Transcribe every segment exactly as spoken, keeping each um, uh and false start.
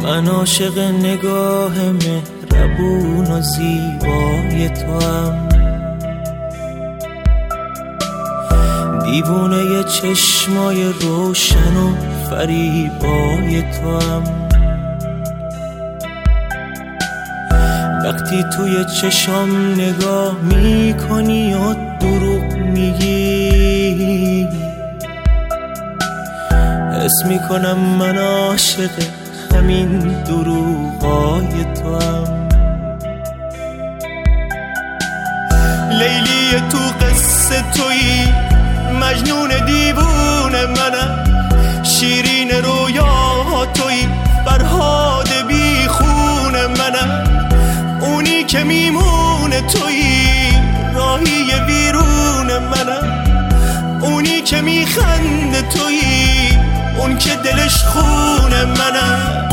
من عاشق نگاه مهربون و زیبای توام، دیوونه چشمای روشن و فریبای توام. وقتی توی چشم نگاه میکنی و دروغ میگی، حس میکنم من عاشق همین دروغای توام. لیلی تو قصه تویی، مجنون دیوونه منم، شیرین رویا تویی، فرهاد بی خون منم، اونی که میمونه تویی، راهی ویرون منم، اونی که میخنده تویی، اون که دلش خون منم.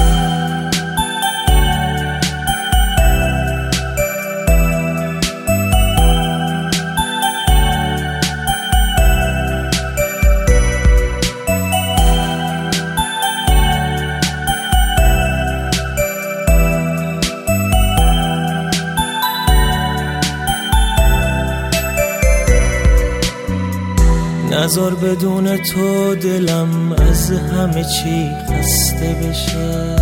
نذار بدون تو دلم از همه چی خسته بشه،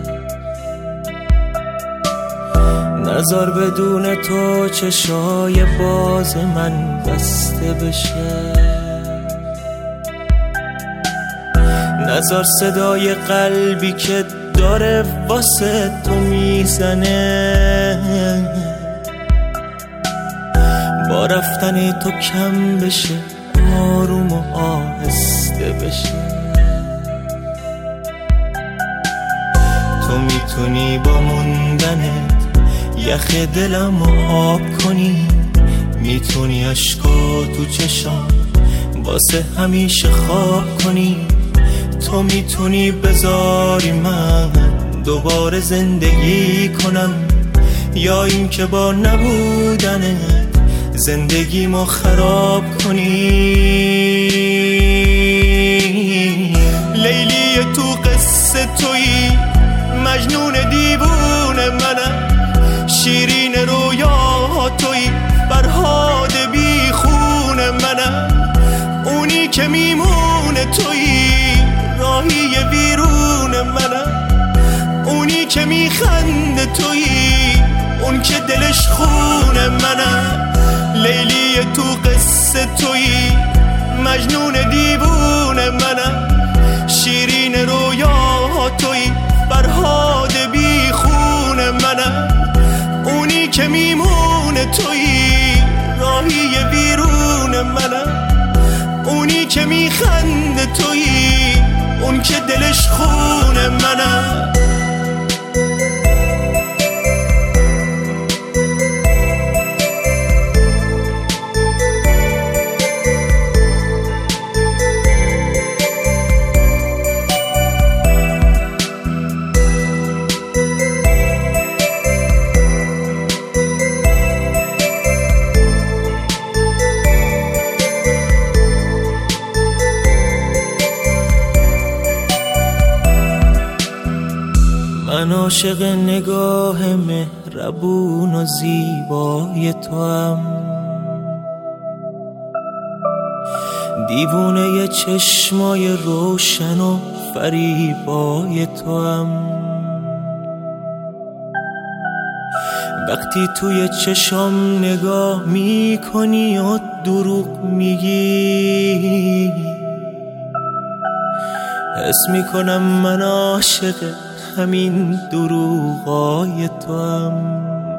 نذار بدون تو چشای باز من بسته بشه، نذار صدای قلبی که داره واسه تو میزنه با رفتن تو کم بشه، آروم و آهسته بشه. تو میتونی با موندنت یخ دلم رو آب کنی، میتونی عشقا تو چشام واسه همیشه خواب کنی، تو میتونی بذاری من دوباره زندگی کنم، یا این که با نبودنت زندگیمو خراب کنی. لیلی تو قصه تویی، مجنون دیوونه منم، شیرین رویا تویی، فرهاد بی خون منم، اونی که میمونه تویی، راهی ویرون منم، اونی که میخنده تویی، اون که دلش خون منم. لیلی تو قصه تویی، مجنون دیوونه منم، شیرین رویا تویی، فرهاد بی خون منم، اونی که میمونه تویی، راهی ویرون منم، اونی که میخنده تویی، اون که دلش خون منم. من عاشق نگاه مهربون و زیبای توام، دیوونه چشمای روشن و فریبای توام. وقتی توی چشم نگاه میکنی و دروغ میگی، حس میکنم من عاشق همین دروغای توام.